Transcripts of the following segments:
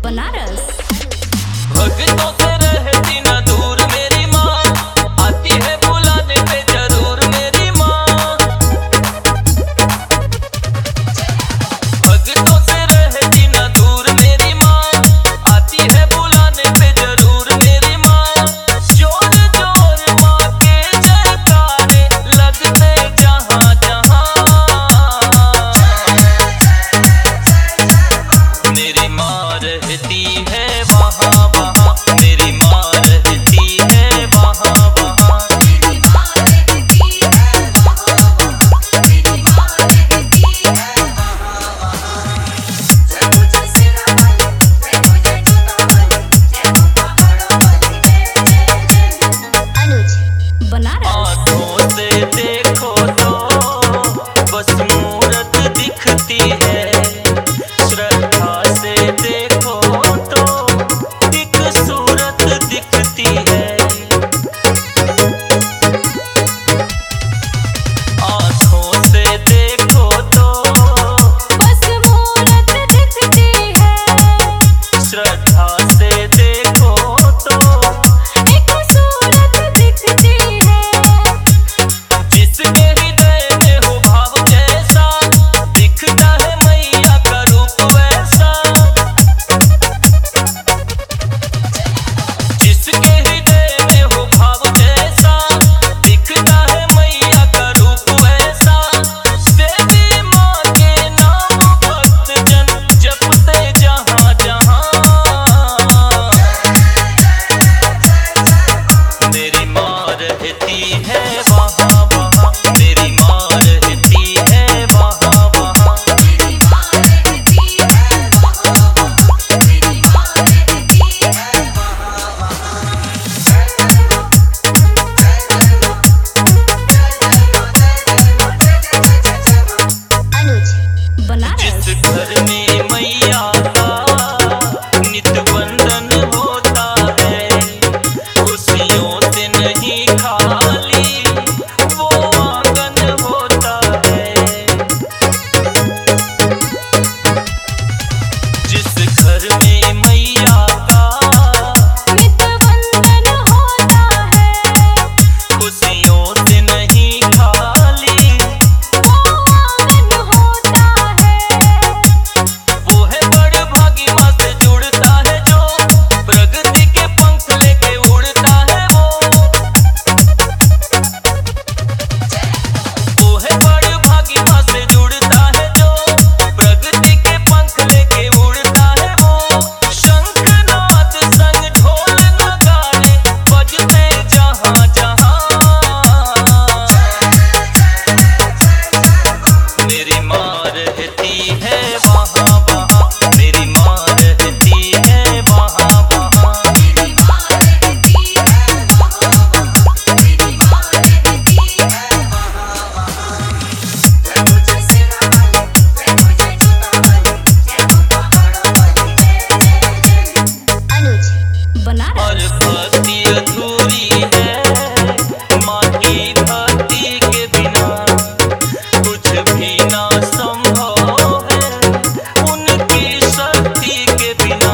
बनारस। भक्तों से रहती न दूर मेरी माँ, आती है बुलाने पे जरूर मेरी माँ। भक्तों से रहती न दूर मेरी माँ, आती है बुलाने पे जरूर मेरी माँ। जोर जोर माँ के जयकारे लगते जहाँ जहाँ। मेरी माँ रहती है वहाँ वहाँ, मेरी माँ रहती है वहाँ वहाँ। मेरी माँ रहती है वहाँ वहाँ, मेरी माँ रहती है वहाँ वहाँ। जय मुझे सिरा वाली, जय मुझे जूता वाली, जय मुझे पहाड़ों वाली, जय जय जय। अनुज बनारस। आँखों से देखो तो बस मूरत दिखती है, श्रद्धा से देखो तो एक सूरत दिखती है। आँखों से देखो तो बस मूरत दिखती है, श्रद्धा से देखो तो एक सूरत दिखती है। जिसके हृदय में हो भाव जैसा, दिखता है मैया का रूप वैसा। जिसके हृदय में हो भाव जैसा, दिखता है मैया का रूप वैसा। देवी माँ के नाम भक्त जन जपते जहाँ जहाँ। मेरी माँ रहती है वहाँ वहाँ, मेरी माँ रहती है वहाँ वहाँ। मेरी माँ रहती है वहाँ वहाँ, मेरी माँ रहती है वहाँ वहाँ। अनुज बनारस। जिस घर में मैया का नित बंधन होता है, खुशियों से नहीं खाली वो आंगन होता है। जिस घर में मैया का नित बंधन होता है, खुशियों से नहीं खाली वो आंगन होता है। वो है बड़ भागी माँ से जुड़ता है जो, प्रगति के पंख लेके उड़ता है वो। वो है बड़ भागी माँ से जुड़ता है जो, प्रगति के पंख लेके उड़ता है वो। शंखनाद संग ढोल नगाड़े बजते जहाँ जहाँ। मेरी माँ रहती है वहाँ वहाँ, मेरी माँ रहती है वहाँ वहाँ। मेरी माँ रहती है वहाँ वहाँ, मेरी माँ रहती है वहाँ वहाँ। जय मुझे सिरा वाली, जय मुझे जूता वाली, जय मुझे पहाड़ों वाली, जय जय जय। अनुज और बनारस। भक्ति अधूरी है माँ की भक्ति के बिना, कुछ भी ना संभव है उनकी शक्ति के बिना।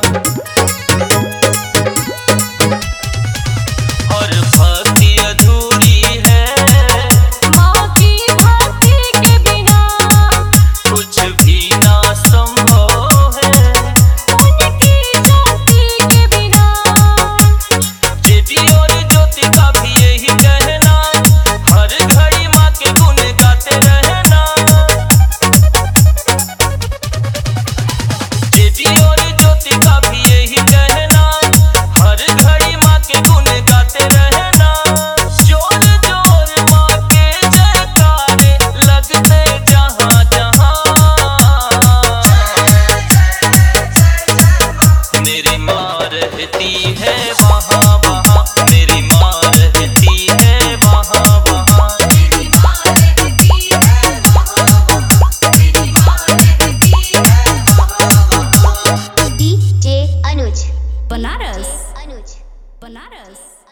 और भक्ति अधूरी है माँ की भक्ति के बिना, कुछ भी ना संभव है उनकी शक्ति के बिना। जेबी और ज्योति का भी यही कहना, हर घड़ी माँ के गुण गाते रहना। जेबी और ज्योति का भी यही कहना, हर घड़ी माँ के गुण गाते रहना। जोर जोर माँ के जयकारे लगते जहाँ जहाँ। मेरी माँ रहती है वहाँ वहाँ, मेरी माँ रहती है वहाँ वहाँ। मेरी माँ रहती है वहाँ वहाँ, मेरी माँ रहती है वहाँ वहाँ। डीजे अनुज बनारस। अनुज बनारस।